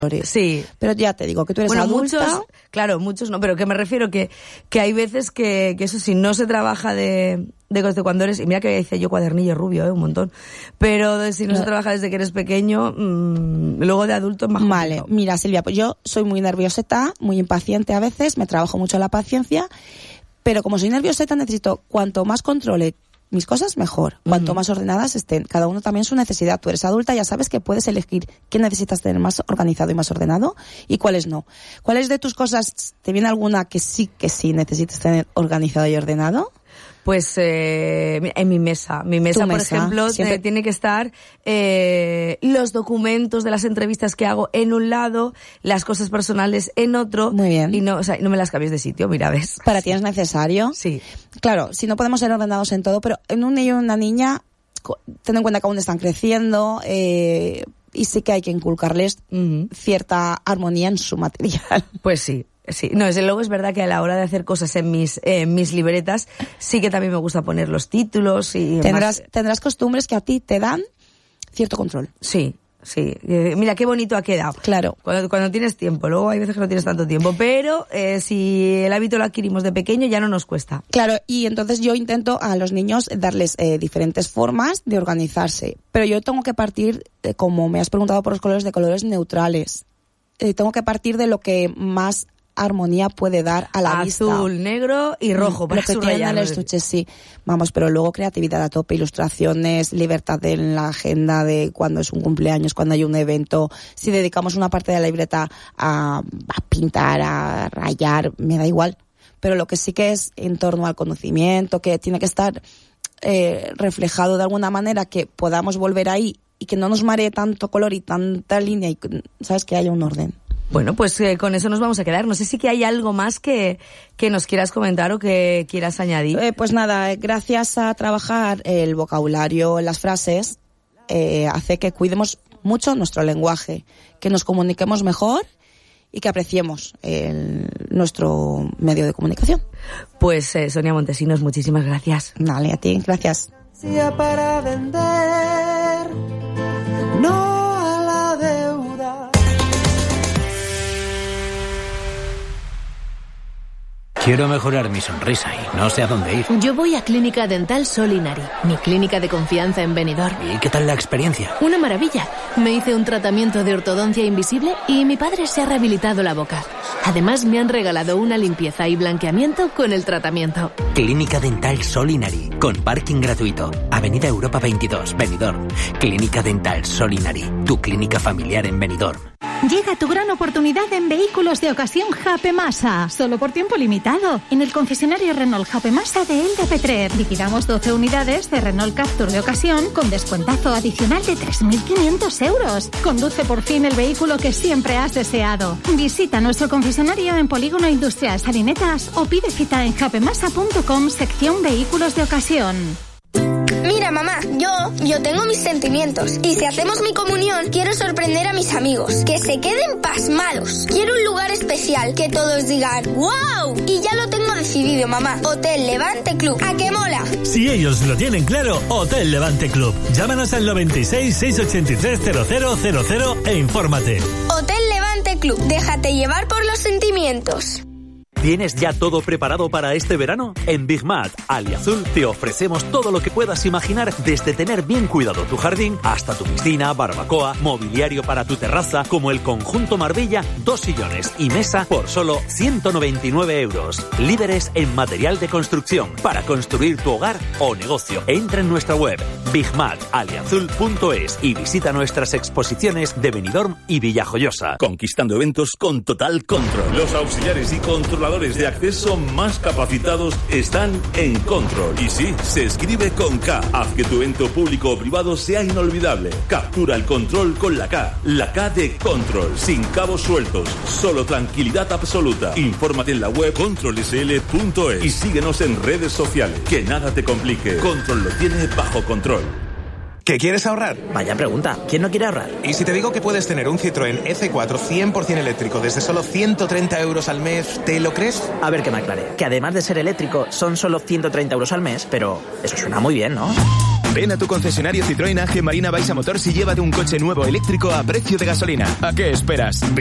Sí. Pero ya te digo que tú eres adulta. Muchos no, pero que me refiero que hay veces que eso sí, no se trabaja de cuando eres, y mira que dice yo cuadernillo rubio, un montón, pero si no se trabaja desde que eres pequeño, luego de adulto es más complicado. Vale, mira Silvia, pues yo soy muy nervioseta, muy impaciente a veces, me trabajo mucho la paciencia, pero como soy nervioseta necesito cuanto más controle mis cosas, mejor. Cuanto más ordenadas estén. Cada uno también su necesidad. Tú eres adulta, ya sabes que puedes elegir qué necesitas tener más organizado y más ordenado y cuáles no. ¿Cuáles de tus cosas, te viene alguna que sí necesitas tener organizado y ordenado? Pues en mi mesa. Mi mesa, por ejemplo, siempre tiene que estar los documentos de las entrevistas que hago en un lado, las cosas personales en otro. Muy bien. Y no me las cambies de sitio, mira, ¿ves? ¿Para ti es necesario? Sí. Claro, si no podemos ser ordenados en todo, pero en un niño y una niña, ten en cuenta que aún están creciendo, y sí que hay que inculcarles cierta armonía en su material. Pues sí. Sí, no, desde luego es verdad que a la hora de hacer cosas en mis libretas sí que también me gusta poner los títulos y tendrás costumbres que a ti te dan cierto control. Sí. Mira qué bonito ha quedado. Claro. Cuando tienes tiempo, luego hay veces que no tienes tanto tiempo, pero si el hábito lo adquirimos de pequeño ya no nos cuesta. Claro, y entonces yo intento a los niños darles diferentes formas de organizarse, pero yo tengo que partir, como me has preguntado por los colores, de colores neutrales. Tengo que partir de lo que más armonía puede dar a la vista. Azul, negro y rojo para subrayar. Lo que tiene el estuche, sí. Vamos, pero luego creatividad a tope, ilustraciones, libertad en la agenda de cuando es un cumpleaños, cuando hay un evento. Si dedicamos una parte de la libreta a pintar, a rayar, me da igual. Pero lo que sí que es en torno al conocimiento, que tiene que estar reflejado de alguna manera, que podamos volver ahí y que no nos maree tanto color y tanta línea y, ¿sabes?, que haya un orden. Bueno, pues con eso nos vamos a quedar. No sé si que hay algo más que nos quieras comentar o que quieras añadir. Pues nada, gracias a trabajar el vocabulario, las frases, hace que cuidemos mucho nuestro lenguaje, que nos comuniquemos mejor y que apreciemos nuestro medio de comunicación. Pues Sonia Montesinos, muchísimas gracias. Dale, a ti, gracias. Para vender, no a la deuda. Quiero mejorar mi sonrisa y no sé a dónde ir. Yo voy a Clínica Dental Solinari, mi clínica de confianza en Benidorm. ¿Y qué tal la experiencia? Una maravilla. Me hice un tratamiento de ortodoncia invisible y mi padre se ha rehabilitado la boca. Además, me han regalado una limpieza y blanqueamiento con el tratamiento. Clínica Dental Solinari, con parking gratuito. Avenida Europa 22, Benidorm. Clínica Dental Solinari, tu clínica familiar en Benidorm. Llega tu gran oportunidad en vehículos de ocasión Jape Masa, solo por tiempo limitado. En el concesionario Renault Jape Masa de Elda Petrer, liquidamos 12 unidades de Renault Captur de ocasión con descuentazo adicional de 3.500 euros. Conduce por fin el vehículo que siempre has deseado. Visita nuestro concesionario en Polígono Industrial Salinetas o pide cita en japemasa.com, sección vehículos de ocasión. Mira, mamá, yo tengo mis sentimientos. Y si hacemos mi comunión, quiero sorprender a mis amigos. Que se queden pasmados. Quiero un lugar especial, que todos digan ¡wow! Y ya lo tengo decidido, mamá. Hotel Levante Club. ¿A qué mola? Si ellos lo tienen claro, Hotel Levante Club. Llámanos al 96 683 0000 e infórmate. Hotel Levante Club. Déjate llevar por los sentimientos. ¿Tienes ya todo preparado para este verano? En Big Mat Aliazul te ofrecemos todo lo que puedas imaginar, desde tener bien cuidado tu jardín hasta tu piscina, barbacoa, mobiliario para tu terraza, como el conjunto Marbella, 2 sillones y mesa por solo 199 euros. Líderes en material de construcción para construir tu hogar o negocio. Entra en nuestra web bigmataliazul.es y visita nuestras exposiciones de Benidorm y Villajoyosa. Conquistando eventos con total control. Los auxiliares y controladores de acceso más capacitados están en Control. Y sí, se escribe con K. Haz que tu evento público o privado sea inolvidable. Captura el control con la K. La K de Control, sin cabos sueltos. Solo tranquilidad absoluta. Infórmate en la web controlsl.es y síguenos en redes sociales. Que nada te complique. Control lo tiene bajo control. ¿Que quieres ahorrar? Vaya pregunta, ¿quién no quiere ahorrar? ¿Y si te digo que puedes tener un Citroën EC4 100% eléctrico desde solo 130 euros al mes, ¿te lo crees? A ver que me aclare, que además de ser eléctrico son solo 130 euros al mes, pero eso suena muy bien, ¿no? Ven a tu concesionario Citroën AG Marina Baixa Motors y llévate un coche nuevo eléctrico a precio de gasolina. ¿A qué esperas?